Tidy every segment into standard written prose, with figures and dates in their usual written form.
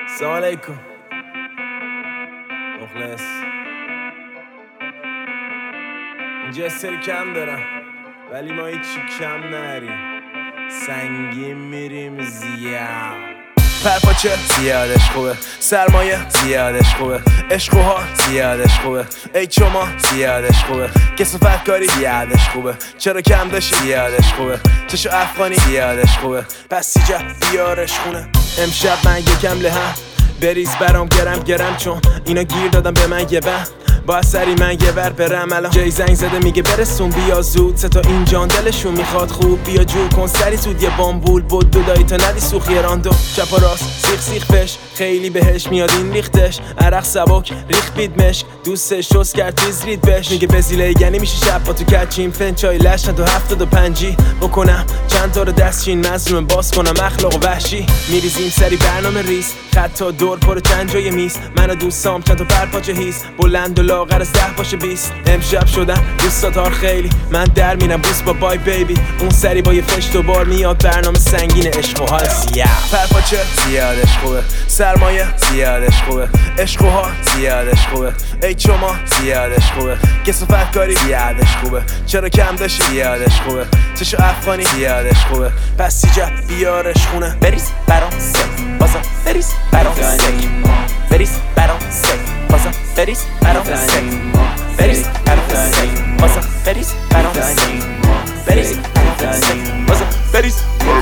السلام علیکم مخلص. اینجا سری کم دارم ولی ما هیچی کم نریم، سنگین میریم زیاد. پرپاچه زیادش خوبه، سرمایه زیادش خوبه، عشق و حال زیادش خوبه، ای شما زیادش خوبه، کسافت کاری زیادش خوبه، چرا کم داشتی زیادش خوبه، چشو افغانی زیادش خوبه، پس سیجه بیارش خونه. امشب من یکم لهم بریز برام گرم چون اینا گیر دادم به من یه بهم. با سری من یه ور برم الان جای زنگ زده میگه برسون بیا زود، سه تا این جان دلشون میخواد خوب بیا جور کن سری زود یه بامبول بود دو دایی تا ندی سوخی راندو چپ و راست سیخ فش خیلی بهش میاد این ریختش عرق سبک ریخ بید مشک دوستش شست کرد تیز رید بش میگه بزیله یعنی میشه شب با تو کچیم فن چای لشن تو 75 بکنم چند تا رو دستچین مظلوم باز کنم اخلاق و وحشی میریزیم سری برنامه ریس خط تا دور پر چند جای میز منو دوستام چند تا پرپاچه هیس بلند و لاغر از 10 باشه 20 امشب شدن دوستاتار خیلی من در میرم بوس با بای بیبی اون سری با یه فش دوبار میاد برنامه سنگین عشق و حال زیاد. پرپاچه زیادش خوبه، سرمایه زیادش خوبه، عشق و حال زیادش خوبه، ای شما زیادش خوبه، کسافت کاری زیادش خوبه، چرا کم داشتی زیادش خوبه، چشو افغانی زیادش خوبه، پس سیجه بیارش خونه. بریز برام سک بازم بریز برام سک بریز برام سک بازم بریز برام سک بریز برام سک بازم بریز برام سک بریز برام سک بازم بریز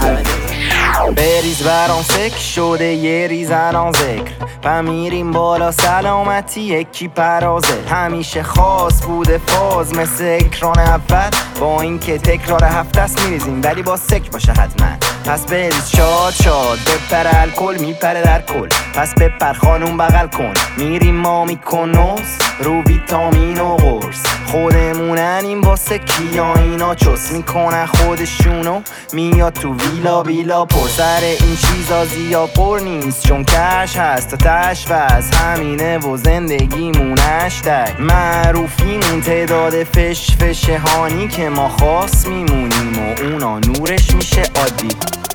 بریز برام سک شده یه ریزن ذکر پا میریم بالا سلامتی یکی پرازه همیشه خاص بوده فاز مثل اکران اول با اینکه تکرار هفته است میریزیم ولی با سک باشه حتما پس بریز شاد شاد بپر الکل میپره در کل پس بپر خانوم بغل کن میریم ما میکنوس رو ویتامین و قرص خودموننیم واسه کیا اینا چس میکنن خودشونو میاد تو ویلا پر سر این چیزا زیاد پر نیست چون کش هست تا تش وز همینه و زندگیمونش تک معروفیمون تعداد فش هانی که ما خاص میمونیم و اونا نورش میشه عادی.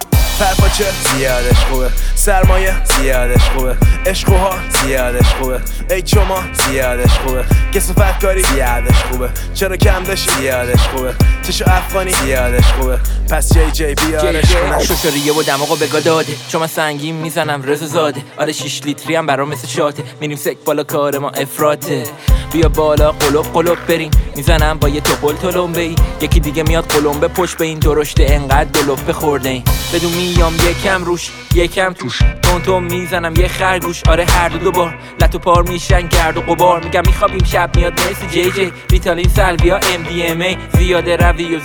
پرپاچه زیادش خوبه، سرمایه زیادش خوبه، عشق و حال زیادش خوبه، ای شما زیادش خوبه، کسافت کاری زیادش خوبه، چرا کم داشتی زیادش خوبه، چشو افغانی زیادش خوبه، پس جی بیارش کنه. شوشوریه و دماغو بگا داده چون سنگین میزنم رضا زاده آره 6 لیتری هم برام مثل شاته میریم سک بالا کار ما افراطه بیا بالا قلوب بریم میزنم با یه توپل تلمبه‌ای یکی دیگه میاد قلمبه پشت به این درشته انقدر دلوب بخورده این بدون میام یکم روش یکم توش تون میزنم یه خرگوش آره هر دو بار لتو پار میشن گرد و غبار میگم میخوابیم شب میاد مرسی جی ریتالین سلویا MDMA زیاده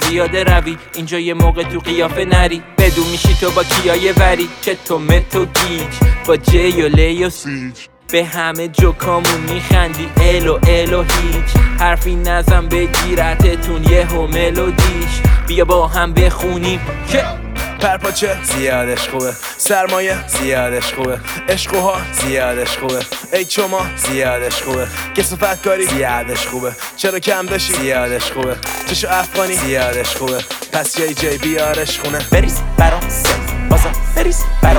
روی اینجا یه موقع تو قیافه نری بدون میشی تو با کیای وری چه تو متو گیج با جی و لی و سیج به همه جوکامون میخندی الو هیچ حرفی نزن بگیرتتون یه هم ملودیش بیا با هم بخونیم که پرپاچه زیادش خوبه، سرمایه زیادش خوبه، عشق و حال زیادش خوبه، ای شما زیادش خوبه، کسافت کاری زیادش خوبه، چرا کم داشتی زیادش خوبه، چشو افغانی زیادش خوبه، پس جی بیارش خونه. بریز برام سک بازم بریز برام